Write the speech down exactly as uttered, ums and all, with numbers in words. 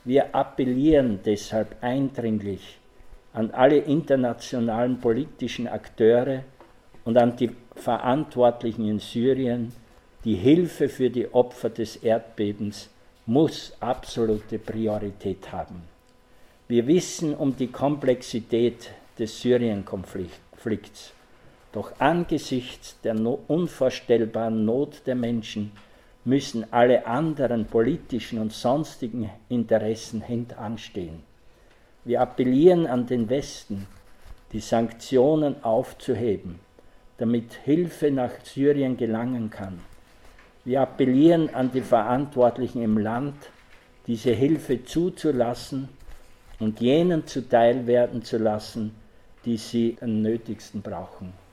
Wir appellieren deshalb eindringlich an alle internationalen politischen Akteure und an die Verantwortlichen in Syrien, die Hilfe für die Opfer des Erdbebens muss absolute Priorität haben. Wir wissen um die Komplexität des Syrien-Konflikts, doch angesichts der no- unvorstellbaren Not der Menschen müssen alle anderen politischen und sonstigen Interessen hintanstehen. Wir appellieren an den Westen, die Sanktionen aufzuheben, damit Hilfe nach Syrien gelangen kann. Wir appellieren an die Verantwortlichen im Land, diese Hilfe zuzulassen und jenen zuteil werden zu lassen, die sie am nötigsten brauchen.